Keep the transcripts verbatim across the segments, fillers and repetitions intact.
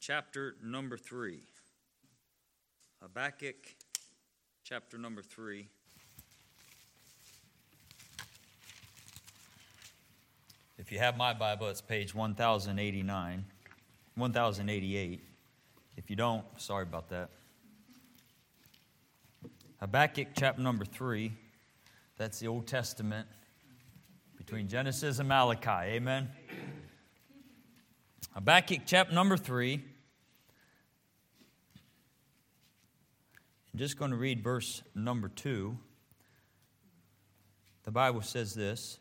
chapter number three. Habakkuk chapter number three. If you have my Bible, it's page one thousand eighty-nine, one thousand eighty-eight. If you don't, sorry about that. Habakkuk chapter number three. That's the Old Testament between Genesis and Malachi. Amen. Habakkuk chapter number three. I'm just going to read verse number two. The Bible says this.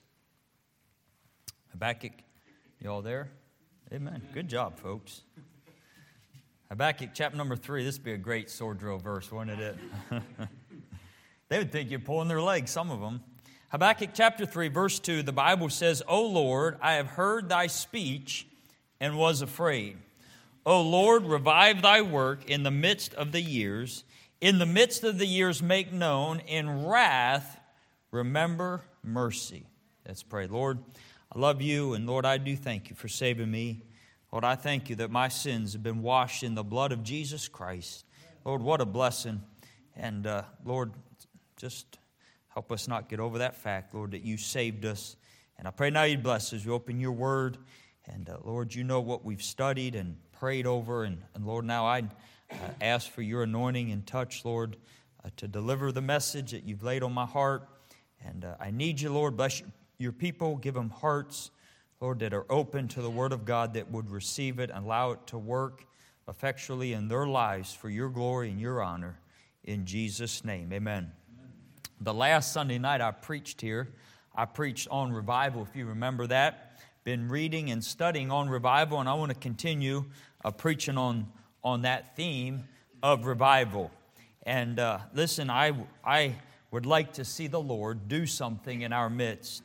Habakkuk, you all there? Amen. Good job, folks. Habakkuk chapter number three. This would be a great sword drill verse, wouldn't it? They would think you're pulling their legs, some of them. Habakkuk chapter three, verse two, the Bible says, O Lord, I have heard thy speech and was afraid. O Lord, revive thy work in the midst of the years. In the midst of the years make known. In wrath remember mercy. Let's pray. Lord, I love you, and Lord, I do thank you for saving me. Lord, I thank you that my sins have been washed in the blood of Jesus Christ. Lord, what a blessing. And uh, Lord, just help us not get over that fact, Lord, that you saved us. And I pray now you'd bless us. You open your word. And uh, Lord, you know what we've studied and prayed over. And, and Lord, now I uh, ask for your anointing and touch, Lord, uh, to deliver the message that you've laid on my heart. And uh, I need you, Lord. Bless your, your people. Give them hearts, Lord, that are open to the word of God, that would receive it and allow it to work effectually in their lives for your glory and your honor. In Jesus' name, amen. The last Sunday night I preached here, I preached on revival, if you remember that. Been reading and studying on revival, and I want to continue uh, preaching on, on that theme of revival. And uh, listen, I, I would like to see the Lord do something in our midst.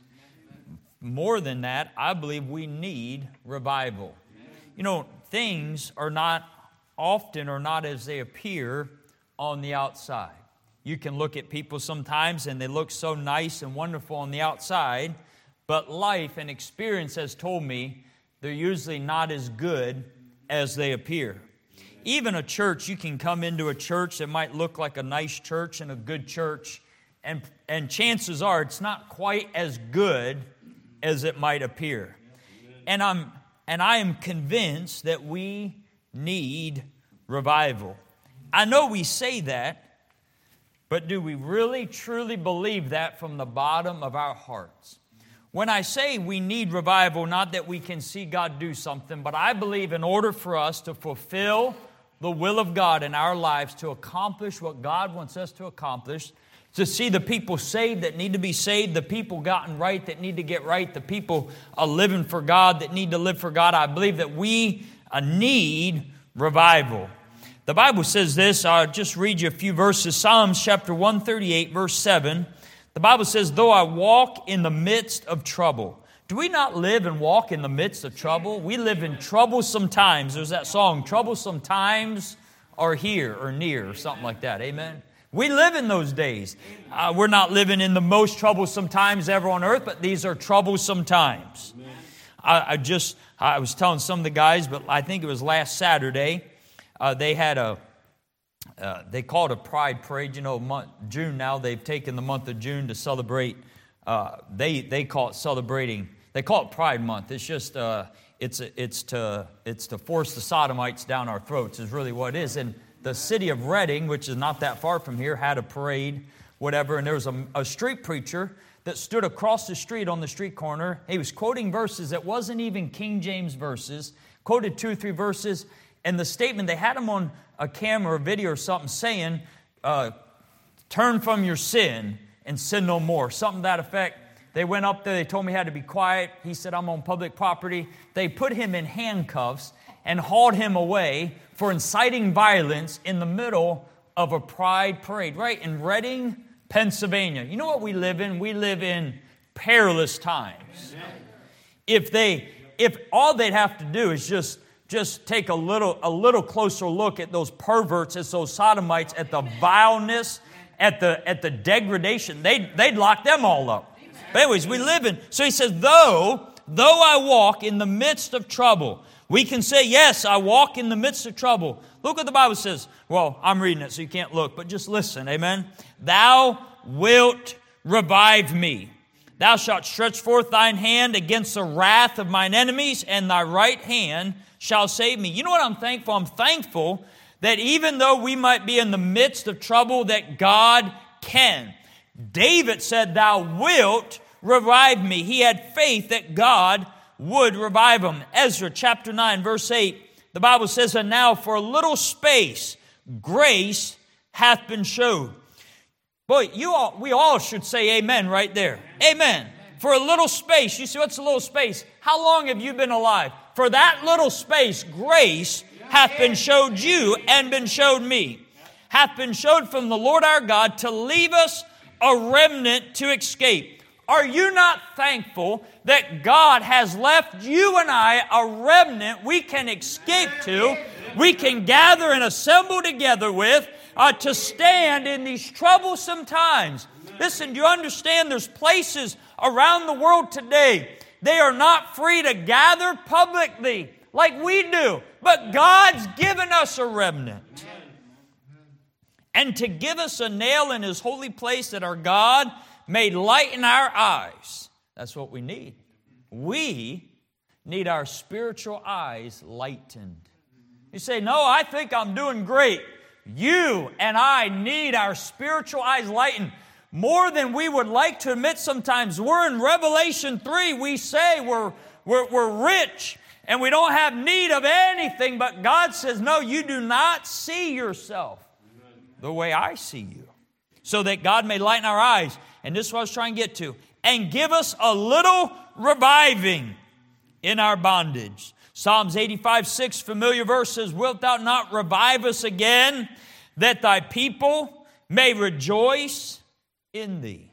More than that, I believe we need revival. You know, things are not often or not as they appear on the outside. You can look at people sometimes and they look so nice and wonderful on the outside, but life and experience has told me they're usually not as good as they appear. Even a church, you can come into a church that might look like a nice church and a good church, and, and chances are it's not quite as good as it might appear. And I'm and I am convinced that we need revival. I know we say that, but do we really, truly believe that from the bottom of our hearts? When I say we need revival, not that we can see God do something, but I believe in order for us to fulfill the will of God in our lives, to accomplish what God wants us to accomplish, to see the people saved that need to be saved, the people gotten right that need to get right, the people are living for God that need to live for God, I believe that we need revival. The Bible says this, I'll just read you a few verses. Psalms chapter one thirty-eight, verse seven. The Bible says, though I walk in the midst of trouble. Do we not live and walk in the midst of trouble? We live in troublesome times. There's that song, troublesome times are here or near or something like that. Amen. We live in those days. Uh, we're not living in the most troublesome times ever on earth, but these are troublesome times. I, I just, I was telling some of the guys, but I think it was last Saturday, Uh, they had a, uh, they called a pride parade. You know, month, June now, they've taken the month of June to celebrate. Uh, they they call it celebrating. They call it Pride Month. It's just, uh, it's it's to it's to force the sodomites down our throats is really what it is. And the city of Reading, which is not that far from here, had a parade, whatever. And there was a, a street preacher that stood across the street on the street corner. He was quoting verses that wasn't even King James verses. Quoted two or three verses. And the statement, they had him on a camera or video or something saying, uh, turn from your sin and sin no more. Something to that effect. They went up there. They told me he had to be quiet. He said, I'm on public property. They put him in handcuffs and hauled him away for inciting violence in the middle of a pride parade, right in Reading, Pennsylvania. You know what we live in? We live in perilous times. If they, if all they'd have to do is just Just take a little a little closer look at those perverts, at those sodomites, at the vileness, at the at the degradation. They'd, they'd lock them all up. But anyways, we live in, so he says, though, though I walk in the midst of trouble. We can say, yes, I walk in the midst of trouble. Look what the Bible says. Well, I'm reading it so you can't look, but just listen. Amen. Thou wilt revive me. Thou shalt stretch forth thine hand against the wrath of mine enemies, and thy right hand shall save me. You know what I'm thankful? I'm thankful that even though we might be in the midst of trouble, that God can. David said, thou wilt revive me. He had faith that God would revive him. Ezra chapter nine, verse eight, the Bible says, and now for a little space, grace hath been showed. Boy, you all, we all should say amen right there. Amen. For a little space. You see, what's a little space? How long have you been alive? For that little space, grace hath been showed you and been showed me. Hath been showed from the Lord our God to leave us a remnant to escape. Are you not thankful that God has left you and I a remnant we can escape to, we can gather and assemble together with, uh, to stand in these troublesome times? Listen, do you understand there's places around the world today, they are not free to gather publicly like we do, but God's given us a remnant. And to give us a nail in His holy place that our God may lighten our eyes. That's what we need. We need our spiritual eyes lightened. You say, no, I think I'm doing great. You and I need our spiritual eyes lightened more than we would like to admit sometimes. We're in Revelation three. We say we're, we're, we're rich and we don't have need of anything. But God says, no, you do not see yourself the way I see you. So that God may lighten our eyes. And this is what I was trying to get to. And give us a little reviving in our bondage. Psalms eighty-five, six, familiar verse says, wilt thou not revive us again, that thy people may rejoice in thee?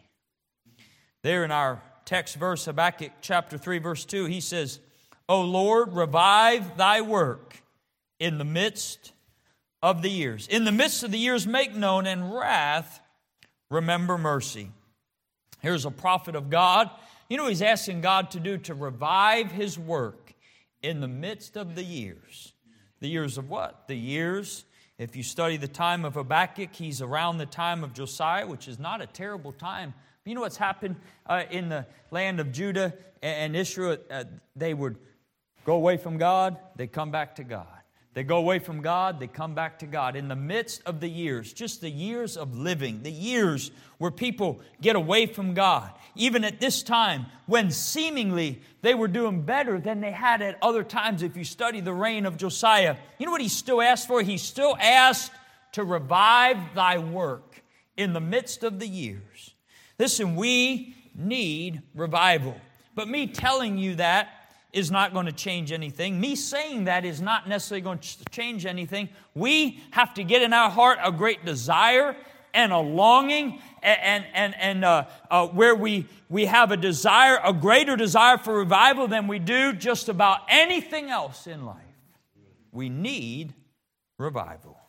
There in our text verse, Habakkuk chapter three, verse two, he says, O Lord, revive thy work in the midst of the years. In the midst of the years make known, and wrath remember mercy. Here's a prophet of God. You know what he's asking God to do? To revive His work in the midst of the years. The years of what? The years, if you study the time of Habakkuk, he's around the time of Josiah, which is not a terrible time. You know what's happened uh, in the land of Judah and Israel? Uh, they would go away from God, they come back to God. They go away from God, they come back to God. In the midst of the years, just the years of living, the years where people get away from God, even at this time when seemingly they were doing better than they had at other times. If you study the reign of Josiah, you know what he still asked for? He still asked to revive thy work in the midst of the years. Listen, we need revival. But me telling you that is not going to change anything. Me saying that is not necessarily going to change anything. We have to get in our heart a great desire and a longing, and and and uh, uh, where we we have a desire, a greater desire for revival than we do just about anything else in life. We need revival.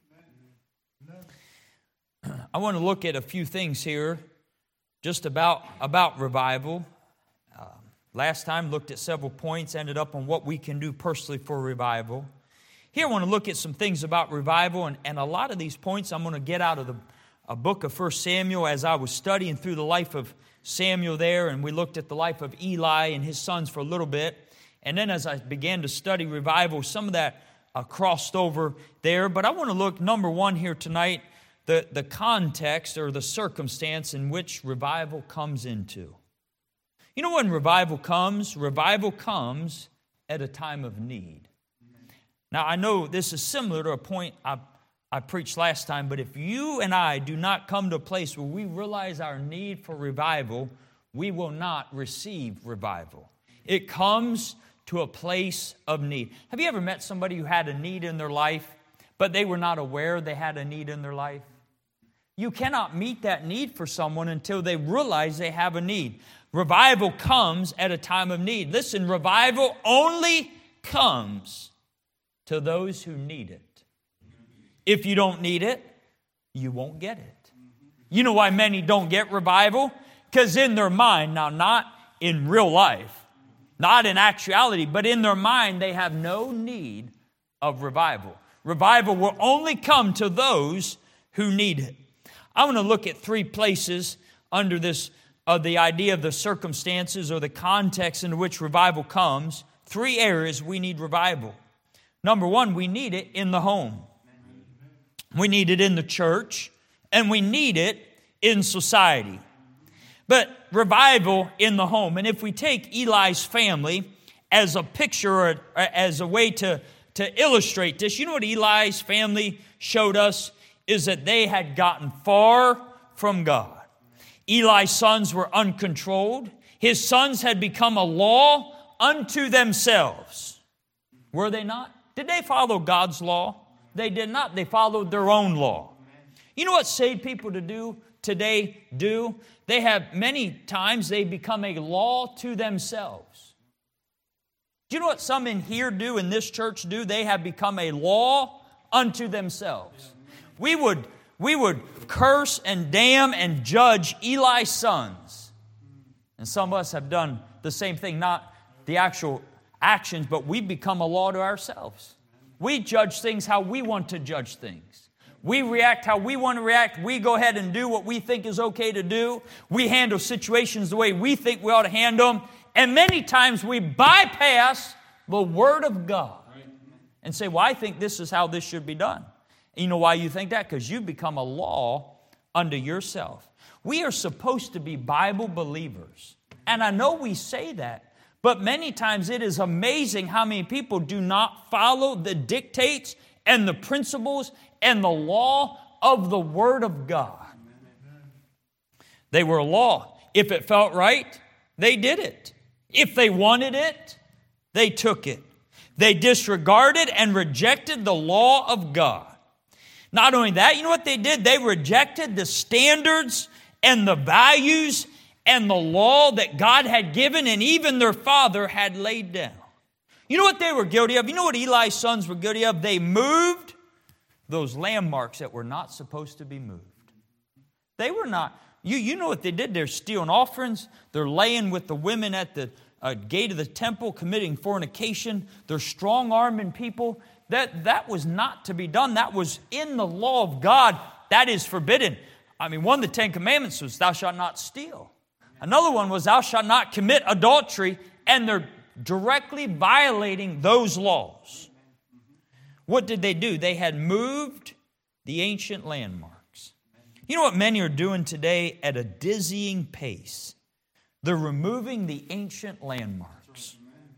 I want to look at a few things here, just about about revival. Last time, looked at several points, ended up on what we can do personally for revival. Here I want to look at some things about revival, and, and a lot of these points I'm going to get out of the a book of First Samuel as I was studying through the life of Samuel there, and we looked at the life of Eli and his sons for a little bit. And then as I began to study revival, some of that uh, crossed over there. But I want to look, number one here tonight, the, the context or the circumstance in which revival comes into. You know when revival comes? Revival comes at a time of need. Now, I know this is similar to a point I, I preached last time, but if you and I do not come to a place where we realize our need for revival, we will not receive revival. It comes to a place of need. Have you ever met somebody who had a need in their life, but they were not aware they had a need in their life? You cannot meet that need for someone until they realize they have a need. Revival comes at a time of need. Listen, revival only comes to those who need it. If you don't need it, you won't get it. You know why many don't get revival? Because in their mind, now not in real life, Not in actuality, but in their mind, they have no need of revival. Revival will only come to those who need it. I want to look at three places under this, uh, the idea of the circumstances or the context in which revival comes. Three areas we need revival. Number one, we need it in the home. We need it in the church, and we need it in society. But revival in the home. And if we take Eli's family as a picture or as a way to, to illustrate this, you know what Eli's family showed us? Is that they had gotten far from God. Eli's sons were uncontrolled. His sons had become a law unto themselves. Were they not? Did they follow God's law? They did not. They followed their own law. You know what saved people to do today do? They have many times they become a law to themselves. Do you know what some in here do, in this church do? They have become a law unto themselves. We would, we would curse and damn and judge Eli's sons. And some of us have done the same thing, not the actual actions, but we've become a law to ourselves. We judge things how we want to judge things. We react how we want to react. We go ahead and do what we think is okay to do. We handle situations the way we think we ought to handle them. And many times we bypass the Word of God and say, well, I think this is how this should be done. And you know why you think that? Because you've become a law unto yourself. We are supposed to be Bible believers. And I know we say that, but many times it is amazing how many people do not follow the dictates and the principles and the law of the Word of God. They were a law. If it felt right, they did it. If they wanted it, they took it. They disregarded and rejected the law of God. Not only that, you know what they did? They rejected the standards and the values and the law that God had given and even their father had laid down. You know what they were guilty of? You know what Eli's sons were guilty of? They moved those landmarks that were not supposed to be moved. They were not. You, you know what they did? They're stealing offerings. They're laying with the women at the uh, gate of the temple, committing fornication. They're strong-arming people. That, that was not to be done. That was in the law of God. That is forbidden. I mean, one of the Ten Commandments was, thou shalt not steal. Another one was, thou shalt not commit adultery. And they're directly violating those laws. What did they do? They had moved the ancient landmarks. You know what many are doing today at a dizzying pace? They're removing the ancient landmarks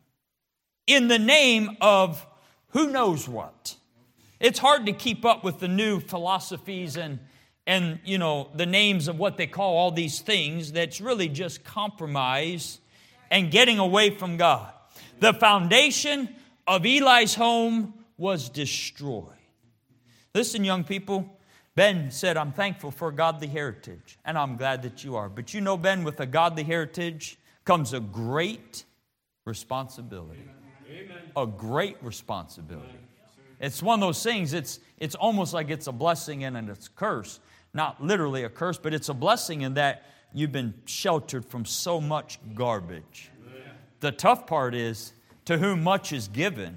in the name of who knows what. It's hard to keep up with the new philosophies and, and you know, the names of what they call all these things that's really just compromise and getting away from God. The foundation of Eli's home was destroyed. Listen, young people, Ben said, I'm thankful for a godly heritage, and I'm glad that you are. But you know, Ben, with a godly heritage comes a great responsibility. Amen. A great responsibility. It's one of those things, it's, it's almost like it's a blessing and it's a curse. Not literally a curse, but it's a blessing in that you've been sheltered from so much garbage. Amen. The tough part is, to whom much is given.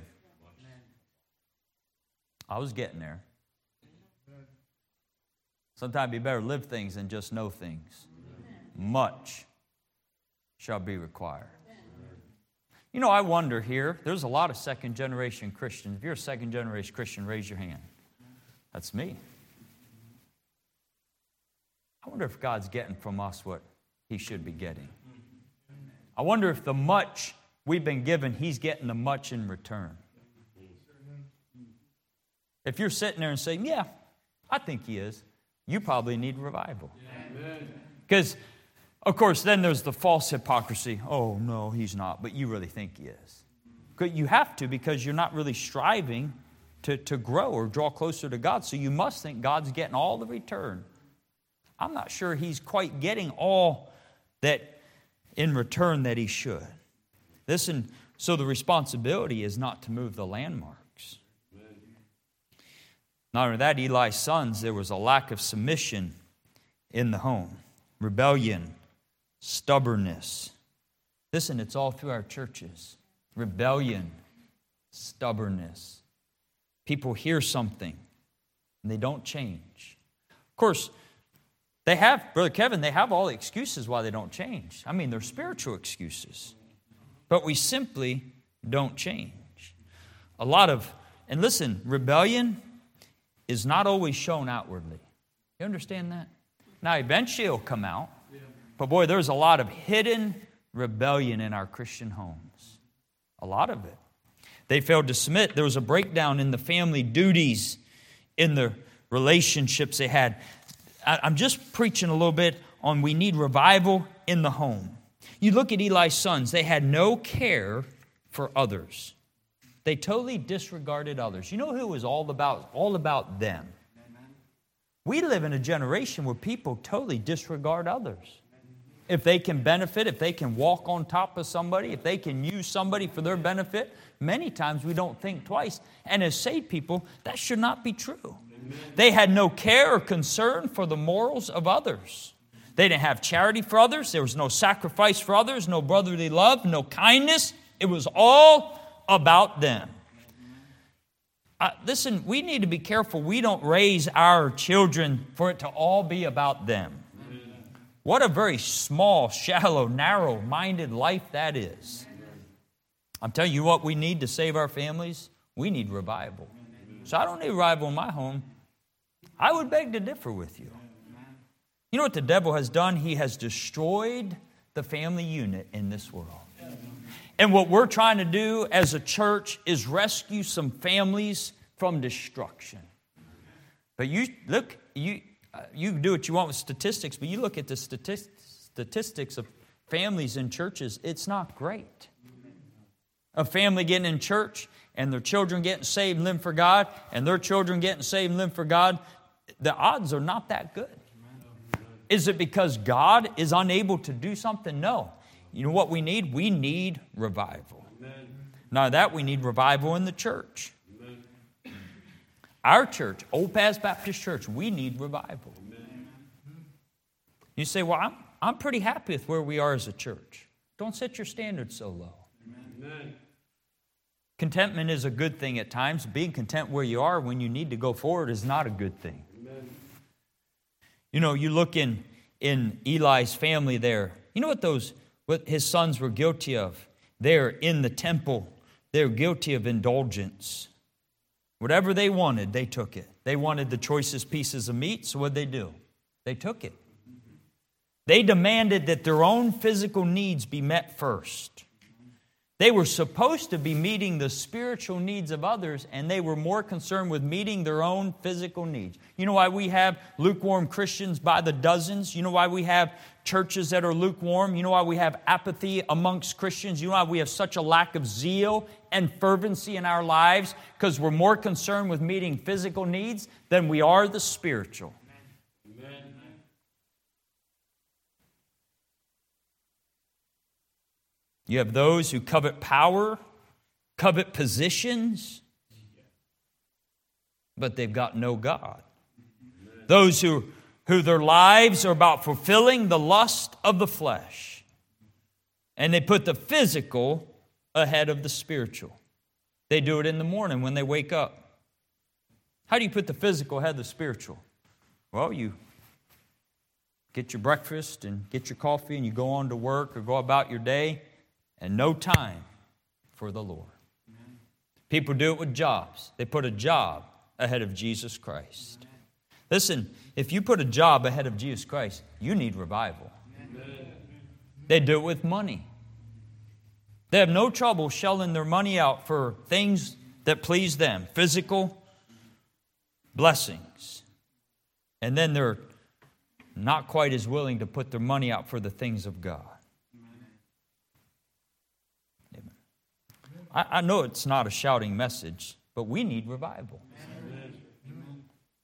I was getting there. Sometimes you better live things than just know things. Much shall be required. You know, I wonder here, there's a lot of second-generation Christians. If you're a second-generation Christian, raise your hand. That's me. I wonder if God's getting from us what He should be getting. I wonder if the much we've been given, He's getting the much in return. If you're sitting there and saying, yeah, I think He is, you probably need revival. Because, of course, then there's the false hypocrisy. Oh, no, He's not, but you really think He is. You have to, because you're not really striving to, to grow or draw closer to God, so you must think God's getting all the return. I'm not sure He's quite getting all that in return that He should. Listen, so the responsibility is not to move the landmarks. Not only that, Eli's sons, there was a lack of submission in the home. Rebellion, stubbornness. Listen, it's all through our churches. Rebellion, stubbornness. People hear something and they don't change. Of course, they have, Brother Kevin, they have all the excuses why they don't change. I mean, they're spiritual excuses. But we simply don't change. A lot of, and listen, rebellion is not always shown outwardly. You understand that? Now, eventually it'll come out. But boy, there's a lot of hidden rebellion in our Christian homes. A lot of it. They failed to submit. There was a breakdown in the family duties, in the relationships they had. I'm just preaching a little bit on we need revival in the home. You look at Eli's sons, they had no care for others. They totally disregarded others. You know who was all about, all about them? We live in a generation where people totally disregard others. If they can benefit, if they can walk on top of somebody, if they can use somebody for their benefit, many times we don't think twice. And as saved people, that should not be true. They had no care or concern for the morals of others. They didn't have charity for others. There was no sacrifice for others, no brotherly love, no kindness. It was all about them. Uh, listen, we need to be careful. We don't raise our children for it to all be about them. What a very small, shallow, narrow-minded life that is. I'm telling you what we need to save our families. We need revival. So I don't need revival in my home. I would beg to differ with you. You know what the devil has done? He has destroyed the family unit in this world. And what we're trying to do as a church is rescue some families from destruction. But you look, you uh, you do what you want with statistics, but you look at the statist- statistics of families in churches, it's not great. A family getting in church and their children getting saved and living for God, and their children getting saved and living for God, the odds are not that good. Is it because God is unable to do something? No. You know what we need? We need revival. Amen. Now that we need revival in the church. Amen. Our church, Old Paths Baptist Church, we need revival. Amen. You say, well, I'm, I'm pretty happy with where we are as a church. Don't set your standards so low. Amen. Contentment is a good thing at times. Being content where you are when you need to go forward is not a good thing. Amen. You know, you look in, in Eli's family there. You know what those... what his sons were guilty of? There in the temple, they're guilty of indulgence. Whatever they wanted, they took it. They wanted the choicest pieces of meat, so what'd they do? They took it. They demanded that their own physical needs be met first. They were supposed to be meeting the spiritual needs of others, and they were more concerned with meeting their own physical needs. You know why we have lukewarm Christians by the dozens? You know why we have churches that are lukewarm? You know why we have apathy amongst Christians? You know why we have such a lack of zeal and fervency in our lives? Because we're more concerned with meeting physical needs than we are the spiritual. You have those who covet power, covet positions, but they've got no God. Those who, who their lives are about fulfilling the lust of the flesh. And they put the physical ahead of the spiritual. They do it in the morning when they wake up. How do you put the physical ahead of the spiritual? Well, you get your breakfast and get your coffee and you go on to work or go about your day. And no time for the Lord. Amen. People do it with jobs. They put a job ahead of Jesus Christ. Amen. Listen, if you put a job ahead of Jesus Christ, you need revival. Amen. They do it with money. They have no trouble shelling their money out for things that please them, physical blessings. And then they're not quite as willing to put their money out for the things of God. I know it's not a shouting message, but we need revival. Amen.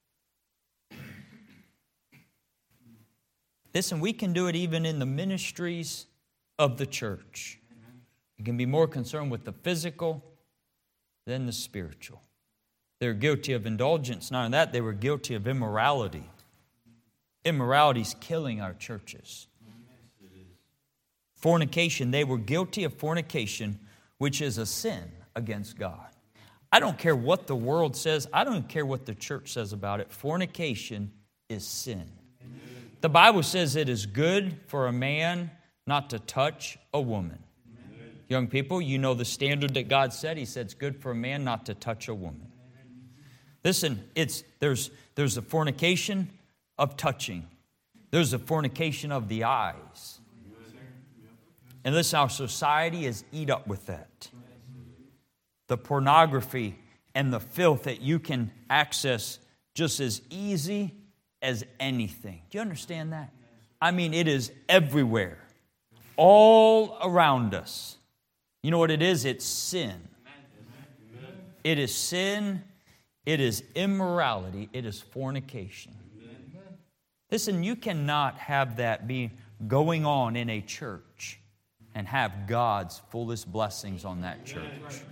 Listen, we can do it even in the ministries of the church. You can be more concerned with the physical than the spiritual. They're guilty of indulgence. Not only that, they were guilty of immorality. Immorality is killing our churches. fornication. They were guilty of fornication, which is a sin against God. I don't care what the world says. I don't care what the church says about it. Fornication is sin. Amen. The Bible says it is good for a man not to touch a woman. Amen. Young people, you know the standard that God set. He said it's good for a man not to touch a woman. Amen. Listen, it's there's there's a fornication of touching. There's a fornication of the eyes. And listen, our society is eat up with that. The pornography and the filth that you can access just as easy as anything. Do you understand that? I mean, it is everywhere, all around us. You know what it is? It's sin. It is sin. It is immorality. It is fornication. Listen, you cannot have that be going on in a church and have God's fullest blessings on that church.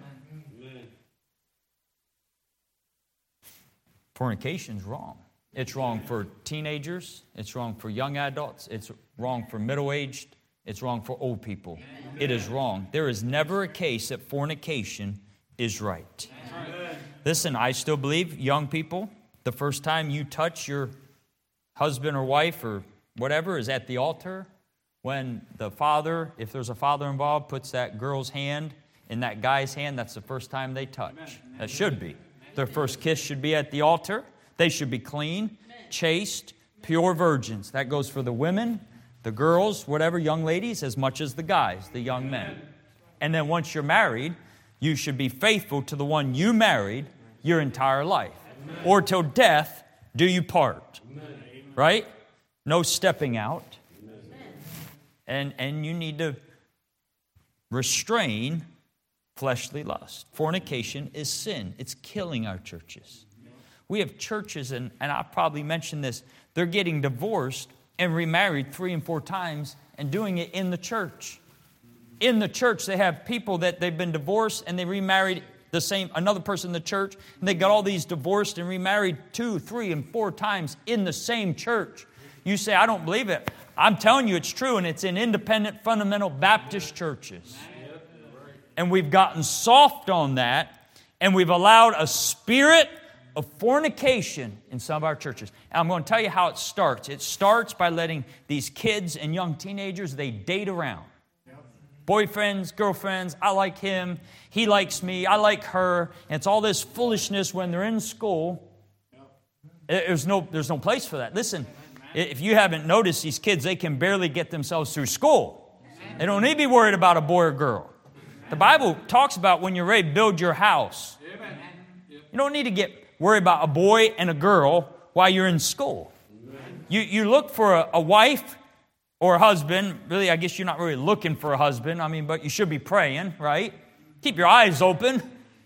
Fornication's wrong. It's wrong for teenagers. It's wrong for young adults. It's wrong for middle-aged. It's wrong for old people. It is wrong. There is never a case that fornication is right. Listen, I still believe, young people, the first time you touch your husband or wife or whatever is at the altar, when the father, if there's a father involved, puts that girl's hand in that guy's hand, that's the first time they touch. That should be. Their first kiss should be at the altar. They should be clean, chaste, pure virgins. That goes for the women, the girls, whatever, young ladies, as much as the guys, the young men. And then once you're married, you should be faithful to the one you married your entire life. Or till death do you part. Right? No stepping out. And, and you need to restrain fleshly lust. Fornication is sin. It's killing our churches. We have churches, and, and I probably mentioned this, they're getting divorced and remarried three and four times and doing it in the church. In the church, they have people that they've been divorced and they remarried the same, another person in the church, and they got all these divorced and remarried two, three, and four times in the same church. You say, I don't believe it. I'm telling you it's true, and it's in independent fundamental Baptist churches. And we've gotten soft on that, and we've allowed a spirit of fornication in some of our churches. And I'm going to tell you how it starts. It starts by letting these kids and young teenagers, they date around. Boyfriends, girlfriends, I like him, he likes me, I like her. And it's all this foolishness when they're in school. There's no, there's no place for that. Listen, if you haven't noticed, these kids, they can barely get themselves through school. They don't need to be worried about a boy or girl. The Bible talks about when you're ready to build your house. You don't need to get worried about a boy and a girl while you're in school. You, you look for a, a wife or a husband. Really, I guess you're not really looking for a husband. I mean, but you should be praying, right? Keep your eyes open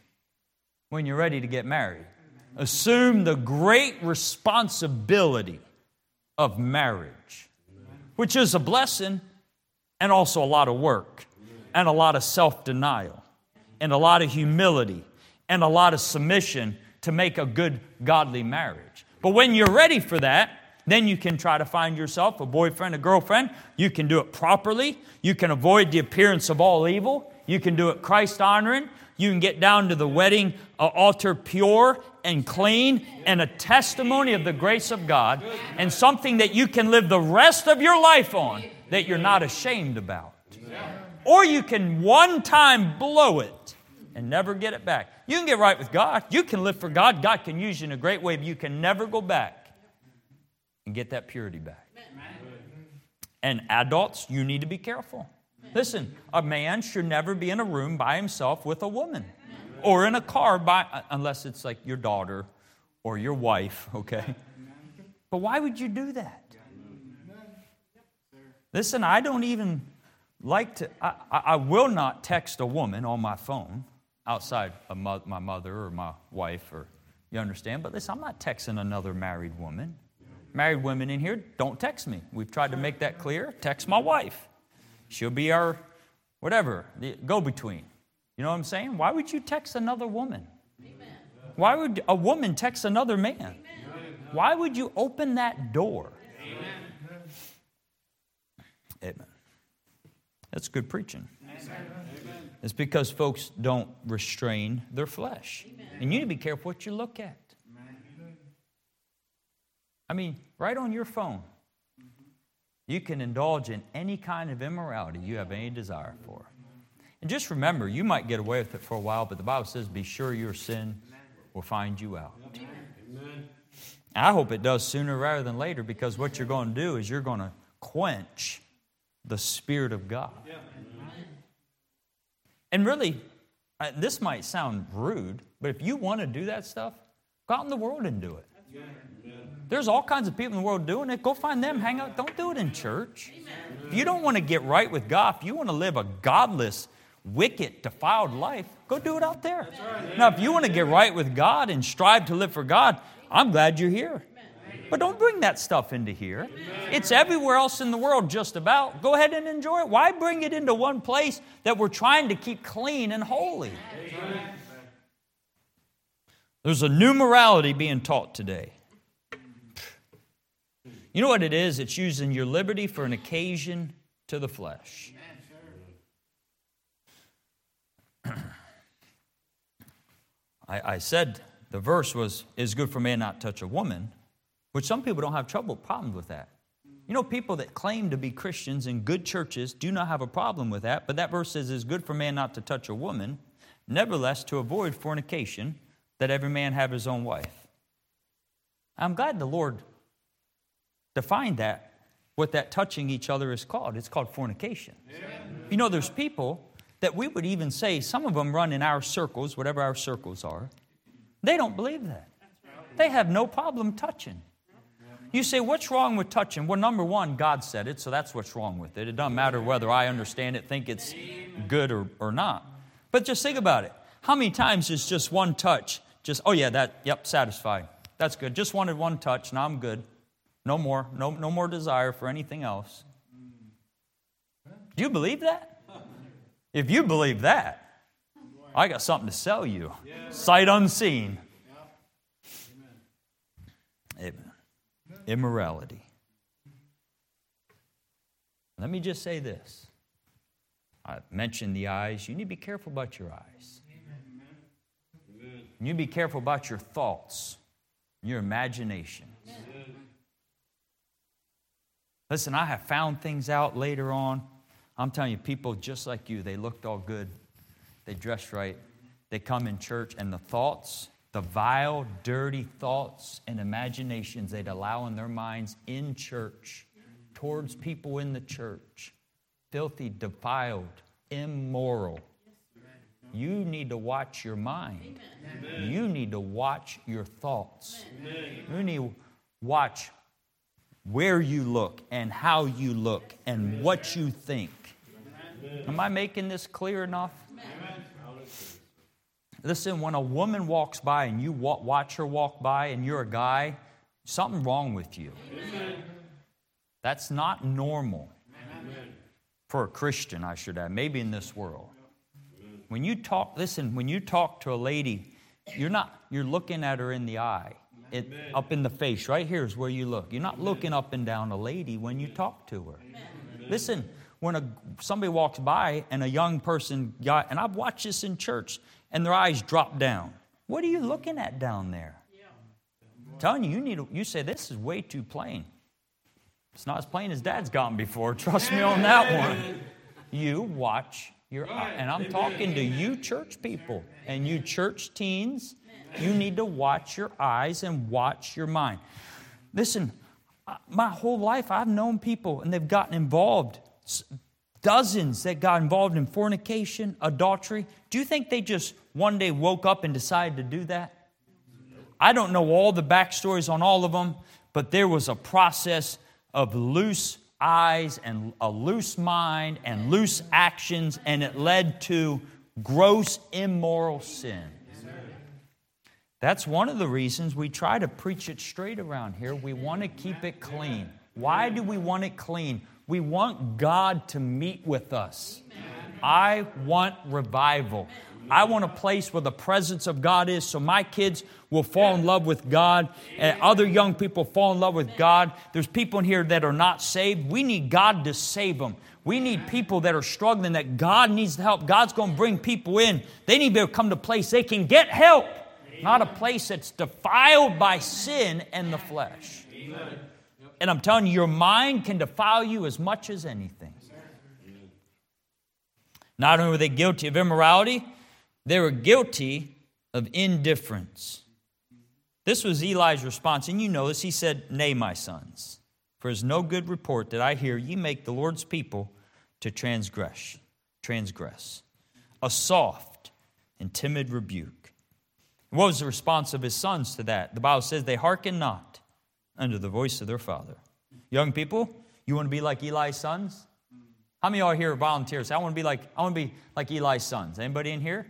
when you're ready to get married. Assume the great responsibility of marriage, which is a blessing and also a lot of work and a lot of self-denial and a lot of humility and a lot of submission to make a good, godly marriage. But when you're ready for that, then you can try to find yourself a boyfriend, a girlfriend. You can do it properly. You can avoid the appearance of all evil. You can do it Christ-honoring. You can get down to the wedding uh, altar pure and clean and a testimony of the grace of God and something that you can live the rest of your life on that you're not ashamed about. Or you can one time blow it and never get it back. You can get right with God. You can live for God. God can use you in a great way, but you can never go back and get that purity back. And adults, you need to be careful. Listen, a man should never be in a room by himself with a woman or in a car by, unless it's like your daughter or your wife, okay? But why would you do that? Listen, I don't even like to, I, I will not text a woman on my phone outside of my mother or my wife, or you understand? But listen, I'm not texting another married woman. Married women in here, don't text me. We've tried to make that clear. Text my wife. She'll be our, whatever, the go-between. You know what I'm saying? Why would you text another woman? Amen. Why would a woman text another man? Amen. Why would you open that door? Amen. Amen. That's good preaching. Amen. It's because folks don't restrain their flesh. Amen. And you need to be careful what you look at. Amen. I mean, right on your phone, you can indulge in any kind of immorality you have any desire for. And just remember, you might get away with it for a while, but the Bible says, be sure your sin will find you out. Amen. I hope it does sooner rather than later, because what you're going to do is you're going to quench the Spirit of God. Yeah. And really, this might sound rude, but if you want to do that stuff, go out in the world and do it. Yeah. There's all kinds of people in the world doing it. Go find them, hang out. Don't do it in church. Amen. If you don't want to get right with God, if you want to live a godless, wicked, defiled life, go do it out there. Right. Now, if you want to get right with God and strive to live for God, I'm glad you're here. But don't bring that stuff into here. It's everywhere else in the world just about. Go ahead and enjoy it. Why bring it into one place that we're trying to keep clean and holy? There's a new morality being taught today. You know what it is? It's using your liberty for an occasion to the flesh. I, I said the verse was, "It's good for man not to touch a woman," which some people don't have trouble, problems with that. You know, people that claim to be Christians in good churches do not have a problem with that, but that verse says, "It's good for man not to touch a woman, nevertheless to avoid fornication, that every man have his own wife." I'm glad the Lord defined that, what that touching each other is called. It's called fornication. Yeah. You know, there's people that we would even say, some of them run in our circles, whatever our circles are. They don't believe that. They have no problem touching. You say, what's wrong with touching? Well, number one, God said it, so that's what's wrong with it. It doesn't matter whether I understand it, think it's good or, or not. But just think about it. How many times is just one touch, just, oh yeah, that, yep, satisfied. That's good. Just wanted one touch, now I'm good. No more, no, no more desire for anything else. Do you believe that? If you believe that, I got something to sell you. Sight unseen. Amen. Immorality. Let me just say this. I mentioned the eyes. You need to be careful about your eyes. You need to be careful about your thoughts, your imagination. Listen, I have found things out later on. I'm telling you, people just like you, they looked all good. They dressed right. They come in church, and the thoughts, the vile, dirty thoughts and imaginations they'd allow in their minds in church, towards people in the church, filthy, defiled, immoral. You need to watch your mind. Amen. You need to watch your thoughts. Amen. You need to watch where you look and how you look and what you think. Amen. Am I making this clear enough? Amen. Listen, when a woman walks by and you watch her walk by and you're a guy, something wrong with you. Amen. That's not normal. Amen. For a Christian, I should add, maybe in this world. Amen. When you talk, listen, when you talk to a lady, you're not, you're looking at her in the eye. It, up in the face, right here is where you look. You're not looking up and down a lady when you talk to her. Amen. Listen, when a, somebody walks by and a young person, got, and I've watched this in church, and their eyes drop down. What are you looking at down there? Yeah. I'm telling you, you need. To, you say, this is way too plain. It's not as plain as Dad's gotten before. Trust me on that one. You watch your eye. And I'm talking to you church people and you church teens. You need to watch your eyes and watch your mind. Listen, my whole life I've known people and they've gotten involved, dozens that got involved in fornication, adultery. Do you think they just one day woke up and decided to do that? I don't know all the backstories on all of them, but there was a process of loose eyes and a loose mind and loose actions, and it led to gross immoral sin. That's one of the reasons we try to preach it straight around here. We want to keep it clean. Why do we want it clean? We want God to meet with us. I want revival. I want a place where the presence of God is so my kids will fall in love with God and other young people fall in love with God. There's people in here that are not saved. We need God to save them. We need people that are struggling, that God needs to help. God's going to bring people in. They need to come to a place they can get help, not a place that's defiled by sin and the flesh. And I'm telling you, your mind can defile you as much as anything. Not only were they guilty of immorality, they were guilty of indifference. This was Eli's response, and you know this. He said, "Nay, my sons, for it is no good report that I hear ye make the Lord's people to transgress, transgress, a soft and timid rebuke." What was the response of his sons to that? The Bible says they hearken not unto the voice of their father. Young people, you want to be like Eli's sons? How many of y'all here are volunteers? I want to be like I want to be like Eli's sons. Anybody in here?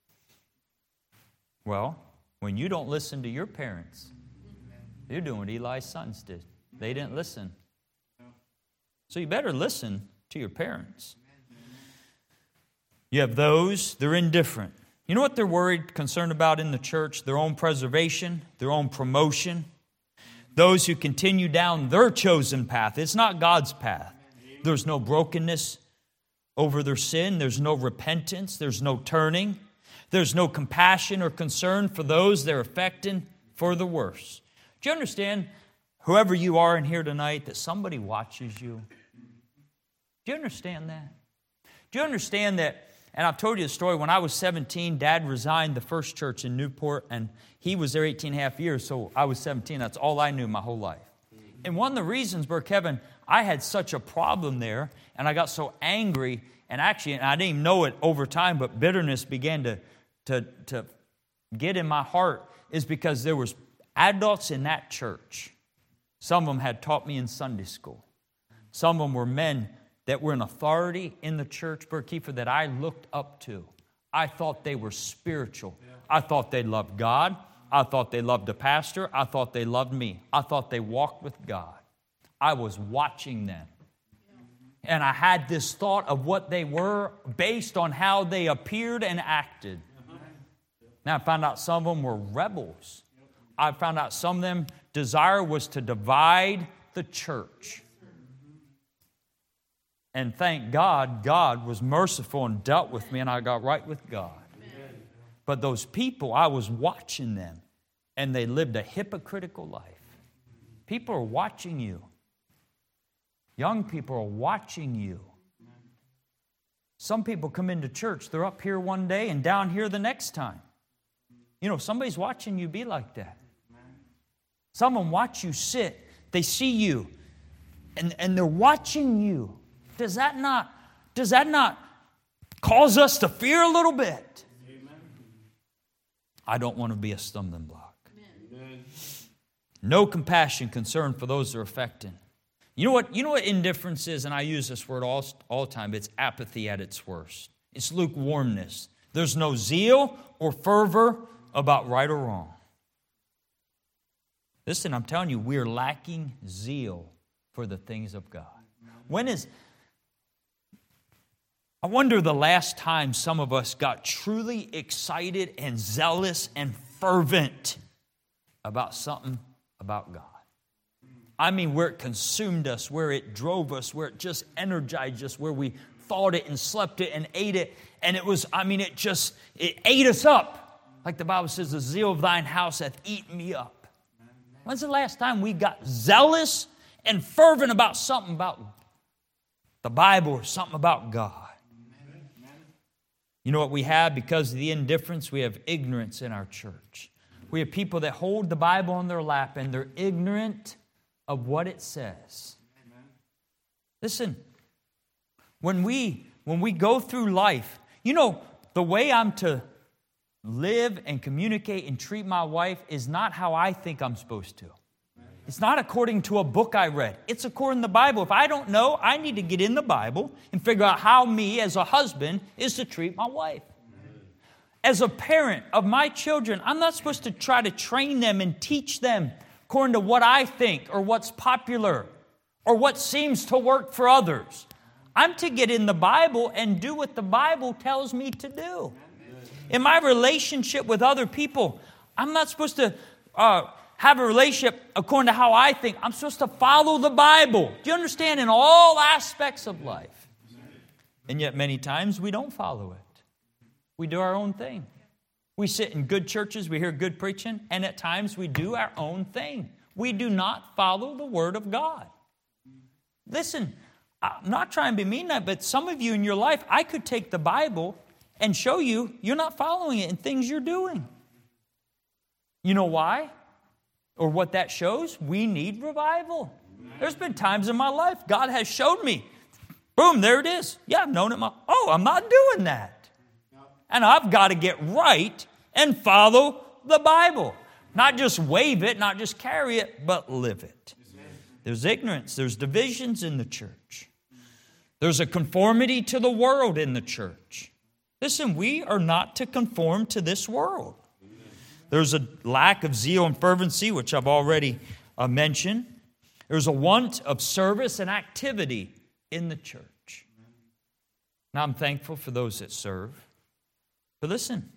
Well, when you don't listen to your parents, you're doing what Eli's sons did. They didn't listen. So you better listen to your parents. You have those, they're indifferent. You know what they're worried, concerned about in the church? Their own preservation, their own promotion. Those who continue down their chosen path. It's not God's path. There's no brokenness over their sin. There's no repentance. There's no turning. There's no compassion or concern for those they're affecting for the worse. Do you understand, whoever you are in here tonight, that somebody watches you? Do you understand that? Do you understand that? And I've told you the story. When I was seventeen, Dad resigned the first church in Newport, and he was there eighteen and a half years, so I was seventeen. That's all I knew my whole life. And one of the reasons, Brother Kevin, I had such a problem there, and I got so angry, and actually, and I didn't even know it over time, but bitterness began to, to, to get in my heart, is because there was adults in that church. Some of them had taught me in Sunday school. Some of them were men that were in authority in the church, Brother Kiefer, that I looked up to. I thought they were spiritual. I thought they loved God. I thought they loved the pastor. I thought they loved me. I thought they walked with God. I was watching them. And I had this thought of what they were based on how they appeared and acted. Now I found out some of them were rebels. I found out some of them desire was to divide the church. And thank God, God was merciful and dealt with me, and I got right with God. Amen. But those people, I was watching them, and they lived a hypocritical life. People are watching you. Young people are watching you. Some people come into church, they're up here one day and down here the next time. You know, somebody's watching you be like that. Someone watch you sit. They see you, and, and they're watching you. Does that not, does that not cause us to fear a little bit? Amen. I don't want to be a stumbling block. Amen. No compassion, concern for those that are affected. You know what, you know what indifference is, and I use this word all, all the time. It's apathy at its worst. It's lukewarmness. There's no zeal or fervor about right or wrong. Listen, I'm telling you, we're lacking zeal for the things of God. When is... I wonder the last time some of us got truly excited and zealous and fervent about something about God. I mean, where it consumed us, where it drove us, where it just energized us, where we thought it and slept it and ate it. And it was, I mean, it just, it ate us up. Like the Bible says, the zeal of thine house hath eaten me up. When's the last time we got zealous and fervent about something about the Bible or something about God? You know what we have? Because of the indifference, we have ignorance in our church. We have people that hold the Bible on their lap and they're ignorant of what it says. Amen. Listen, when we, when we go through life, you know, the way I'm to live and communicate and treat my wife is not how I think I'm supposed to. It's not according to a book I read. It's according to the Bible. If I don't know, I need to get in the Bible and figure out how me as a husband is to treat my wife. As a parent of my children, I'm not supposed to try to train them and teach them according to what I think or what's popular or what seems to work for others. I'm to get in the Bible and do what the Bible tells me to do. In my relationship with other people, I'm not supposed to uh, have a relationship according to how I think. I'm supposed to follow the Bible. Do you understand? In all aspects of life. And yet many times we don't follow it. We do our own thing. We sit in good churches, we hear good preaching, and at times we do our own thing. We do not follow the Word of God. Listen, I'm not trying to be mean, but some of you in your life, I could take the Bible and show you you're not following it in things you're doing. You know why? Or what that shows? We need revival. There's been times in my life God has showed me. Boom, there it is. Yeah, I've known it. My, oh, I'm not doing that. And I've got to get right and follow the Bible. Not just wave it, not just carry it, but live it. There's ignorance. There's divisions in the church. There's a conformity to the world in the church. Listen, we are not to conform to this world. There's a lack of zeal and fervency, which I've already uh, mentioned. There's a want of service and activity in the church. Now, I'm thankful for those that serve. But listen,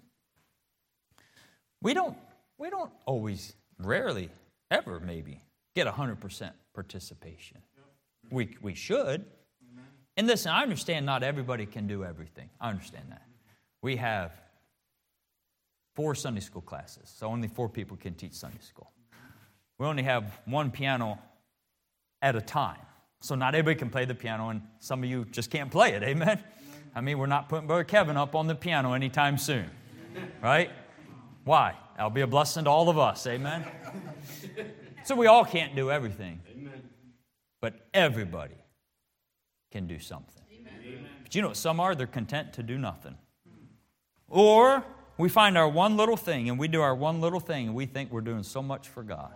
we don't, we don't always, rarely, ever maybe, get one hundred percent participation. We, we should. And listen, I understand not everybody can do everything. I understand that. We have four Sunday school classes, so only four people can teach Sunday school. We only have one piano at a time, so not everybody can play the piano, and some of you just can't play it, amen? I mean, we're not putting Brother Kevin up on the piano anytime soon, right? Why? That'll be a blessing to all of us, amen? So we all can't do everything, but everybody can do something. But you know what some are? They're content to do nothing. Or we find our one little thing, and we do our one little thing, and we think we're doing so much for God.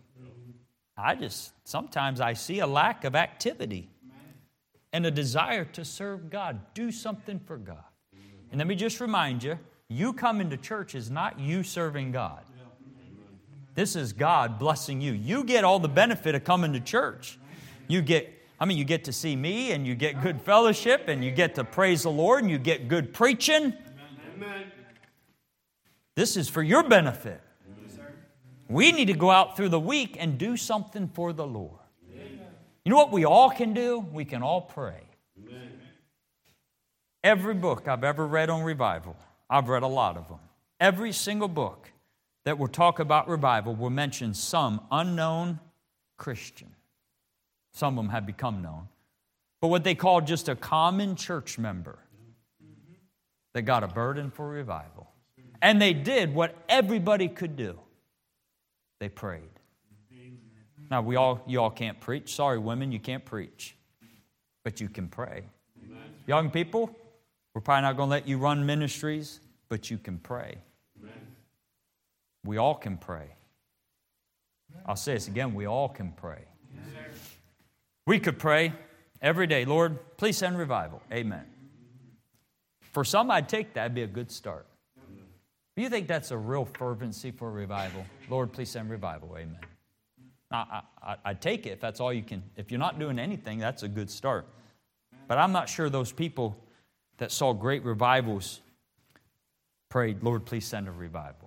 I just, sometimes I see a lack of activity and a desire to serve God. Do something for God. And let me just remind you, you coming to church is not you serving God. This is God blessing you. You get all the benefit of coming to church. You get, I mean, you get to see me, and you get good fellowship, and you get to praise the Lord, and you get good preaching. Amen. This is for your benefit. We need to go out through the week and do something for the Lord. Amen. You know what we all can do? We can all pray. Amen. Every book I've ever read on revival, I've read a lot of them. Every single book that will talk about revival will mention some unknown Christian. Some of them have become known. But what they call just a common church member that got a burden for revival. And they did what everybody could do. They prayed. Now, we all, you all can't preach. Sorry, women, you can't preach. But you can pray. Amen. Young people, we're probably not going to let you run ministries, but you can pray. Amen. We all can pray. I'll say this again, we all can pray. Amen. We could pray every day, Lord, please send revival. Amen. For some, I'd take that. That'd be a good start. Do you think that's a real fervency for revival? Lord, please send revival. Amen. I, I, I'd take it if that's all you can. If you're not doing anything, that's a good start. But I'm not sure those people that saw great revivals prayed, Lord, please send a revival.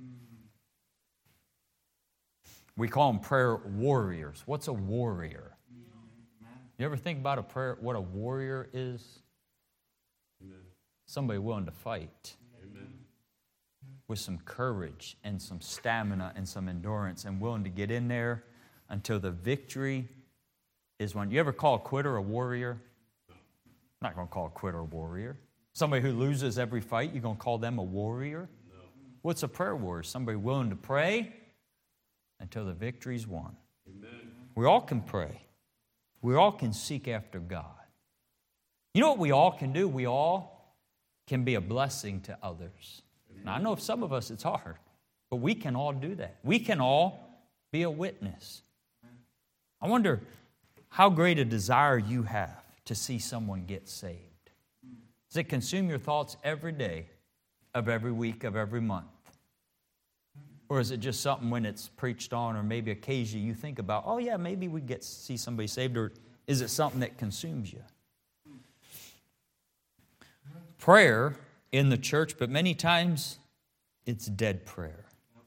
We call them prayer warriors. What's a warrior? You ever think about a prayer, what a warrior is? Somebody willing to fight. With some courage and some stamina and some endurance and willing to get in there until the victory is won. You ever call a quitter a warrior? I'm not going to call a quitter a warrior. Somebody who loses every fight, you're going to call them a warrior? No. What's a prayer warrior? Somebody willing to pray until the victory's won. Amen. We all can pray. We all can seek after God. You know what we all can do? We all can be a blessing to others. Now, I know for some of us it's hard, but we can all do that. We can all be a witness. I wonder how great a desire you have to see someone get saved. Does it consume your thoughts every day of every week of every month? Or is it just something when it's preached on or maybe occasionally you think about, oh yeah, maybe we get to see somebody saved, or is it something that consumes you? Prayer in the church, but many times it's dead prayer.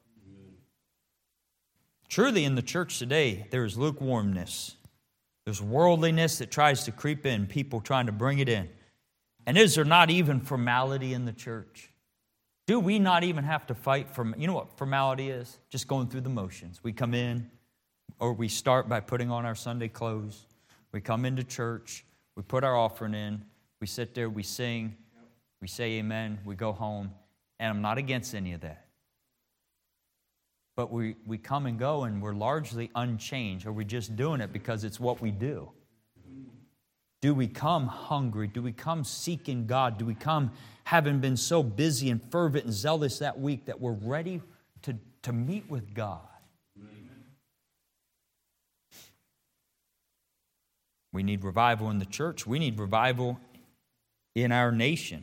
Truly, in the church today, there is lukewarmness. There's worldliness that tries to creep in, people trying to bring it in. And is there not even formality in the church? Do we not even have to fight for, you know what formality is? Just going through the motions. We come in, or we start by putting on our Sunday clothes. We come into church, we put our offering in, we sit there, we sing, we say amen, we go home, and I'm not against any of that. But we, we come and go, and we're largely unchanged. Are we just doing it because it's what we do? Do we come hungry? Do we come seeking God? Do we come having been so busy and fervent and zealous that week that we're ready to, to meet with God? We need revival in the church. We need revival in our nation.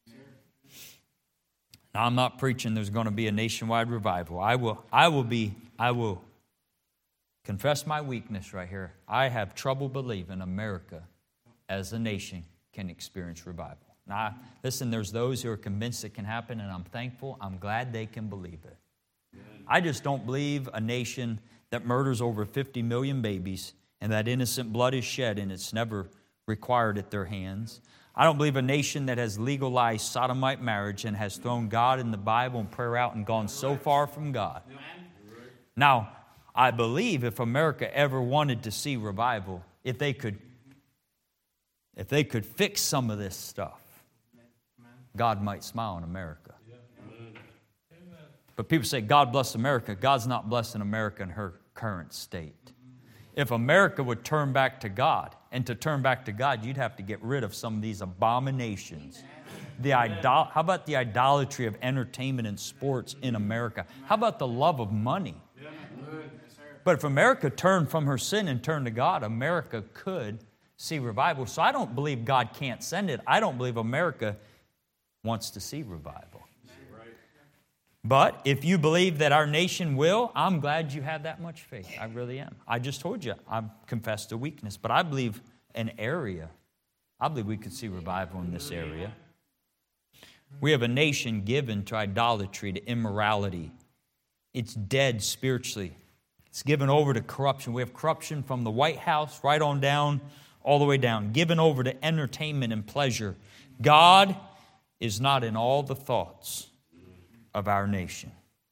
Now, I'm not preaching there's going to be a nationwide revival. I will, I will be, I will confess my weakness right here. I have trouble believing America as a nation can experience revival. Now, listen, there's those who are convinced it can happen, and I'm thankful. I'm glad they can believe it. I just don't believe a nation that murders over fifty million babies and that innocent blood is shed and it's never required at their hands. I don't believe a nation that has legalized sodomite marriage and has thrown God and the Bible and prayer out and gone so far from God. Now, I believe if America ever wanted to see revival, if they could, if they could fix some of this stuff, God might smile on America. But people say, God bless America. God's not blessing America in her current state. If America would turn back to God, and to turn back to God, you'd have to get rid of some of these abominations. The idol- How about the idolatry of entertainment and sports in America? How about the love of money? But if America turned from her sin and turned to God, America could see revival. So I don't believe God can't send it. I don't believe America wants to see revival. But if you believe that our nation will, I'm glad you have that much faith. I really am. I just told you, I've confessed a weakness. But I believe an area, I believe we could see revival in this area. We have a nation given to idolatry, to immorality. It's dead spiritually. It's given over to corruption. We have corruption from the White House right on down, all the way down. Given over to entertainment and pleasure. God is not in all the thoughts of our nation.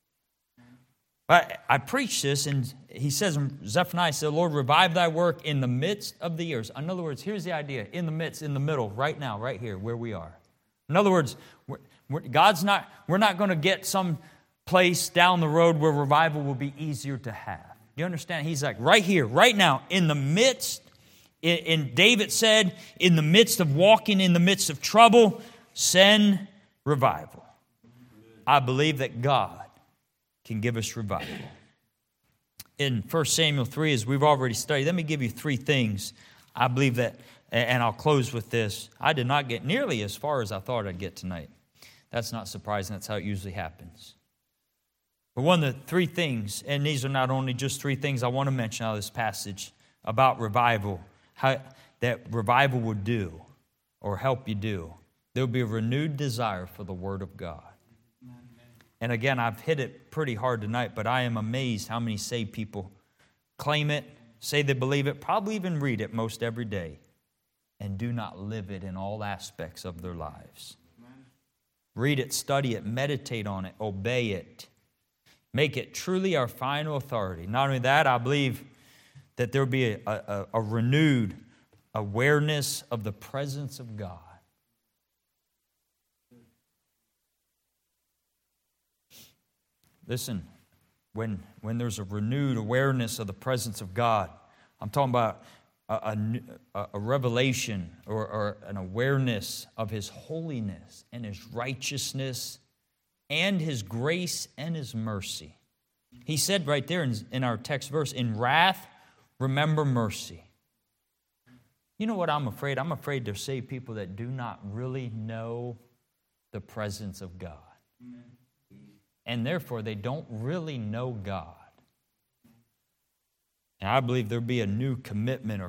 I, I preach this, and he says in Zephaniah, said, Lord, revive thy work in the midst of the years. In other words, here's the idea, in the midst, in the middle, right now, right here, where we are. In other words, we're, we're, God's not, we're not going to get some place down the road where revival will be easier to have. Do you understand? He's like, right here, right now, in the midst, in, in David said, in the midst of walking, in the midst of trouble, send revival. I believe that God can give us revival. In First Samuel three, as we've already studied, let me give you three things. I believe that, and I'll close with this. I did not get nearly as far as I thought I'd get tonight. That's not surprising. That's how it usually happens. But one of the three things, and these are not only just three things I want to mention out of this passage about revival, how that revival would do or help you do. There will be a renewed desire for the Word of God. And again, I've hit it pretty hard tonight, but I am amazed how many saved people claim it, say they believe it, probably even read it most every day, and do not live it in all aspects of their lives. Read it, study it, meditate on it, obey it. Make it truly our final authority. Not only that, I believe that there will be a, a, a renewed awareness of the presence of God. Listen, when, when there's a renewed awareness of the presence of God, I'm talking about a, a, a revelation or, or an awareness of His holiness and His righteousness and His grace and His mercy. He said right there in, in our text verse, in wrath, remember mercy. You know what I'm afraid? I'm afraid to save people that do not really know the presence of God. Amen. And therefore, they don't really know God. And I believe there'll be a new commitment or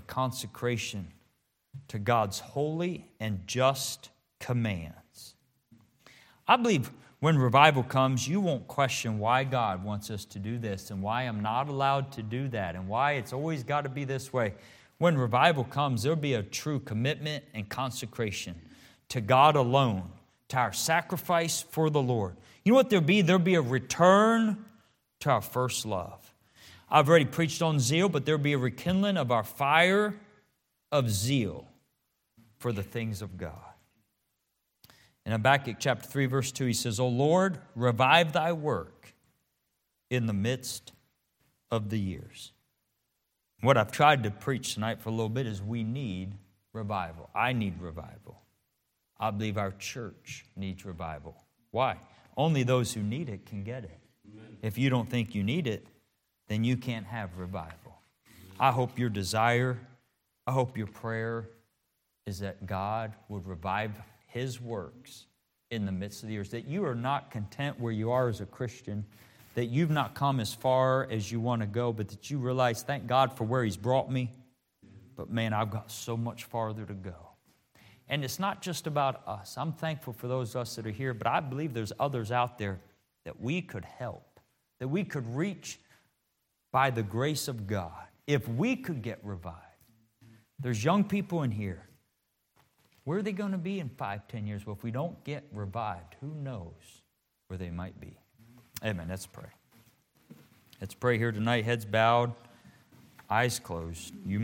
consecration to God's holy and just commands. I believe when revival comes, you won't question why God wants us to do this and why I'm not allowed to do that and why it's always got to be this way. When revival comes, there'll be a true commitment and consecration to God alone, to our sacrifice for the Lord. You know what there'll be? There'll be a return to our first love. I've already preached on zeal, but there'll be a rekindling of our fire of zeal for the things of God. In Habakkuk chapter three, verse two, he says, O Lord, revive thy work in the midst of the years. What I've tried to preach tonight for a little bit is we need revival. I need revival. I believe our church needs revival. Why? Only those who need it can get it. Amen. If you don't think you need it, then you can't have revival. Amen. I hope your desire, I hope your prayer is that God would revive His works in the midst of the years, that you are not content where you are as a Christian, that you've not come as far as you want to go, but that you realize, thank God for where He's brought me, but man, I've got so much farther to go. And it's not just about us. I'm thankful for those of us that are here, but I believe there's others out there that we could help, that we could reach by the grace of God, if we could get revived. There's young people in here. Where are they going to be in five, ten years? Well, if we don't get revived, who knows where they might be? Amen. Let's pray. Let's pray here tonight. Heads bowed, eyes closed. You